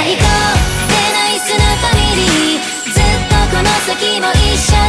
最高でナイスなファミリー、ずっとこの先も一緒